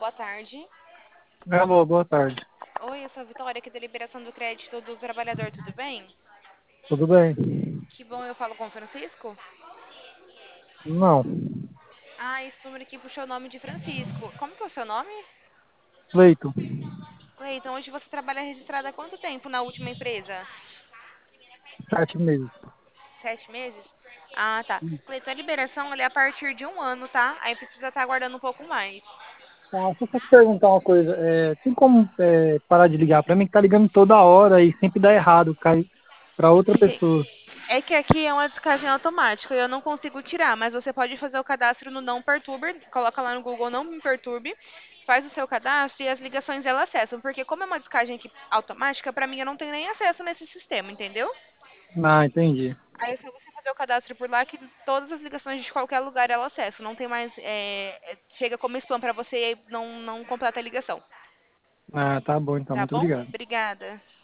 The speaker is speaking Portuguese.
boa tarde. Alô, boa tarde. Oi, eu sou a Vitória aqui da Liberação do Crédito do Trabalhador, tudo bem? Tudo bem? Que bom, eu falo com o Francisco. Não. Ah, esse número aqui puxou o nome de Francisco. Como que é o seu nome? Leito. Cleiton, hoje você trabalha registrado há quanto tempo na última empresa? 7 meses. 7 meses? Ah, tá. Cleiton, a liberação ela é a partir de 1 ano, tá? Aí precisa estar aguardando um pouco mais. Ah, deixa eu te perguntar uma coisa. Tem como parar de ligar pra mim? Que tá ligando toda hora e sempre dá errado, cai pra outra Sim. pessoa. É que aqui é uma descagem automática e eu não consigo tirar, mas você pode fazer o cadastro no Não Perturbe, coloca lá no Google Não Me Perturbe, faz o seu cadastro e as ligações ela acessam, porque como é uma descagem aqui automática, pra mim eu não tenho nem acesso nesse sistema, entendeu? Ah, entendi. Aí é só você fazer o cadastro por lá que todas as ligações de qualquer lugar ela acessa, não tem mais, chega como spam pra você e não completa a ligação, Ah, tá bom então. tá Muito bom? obrigado. Obrigada.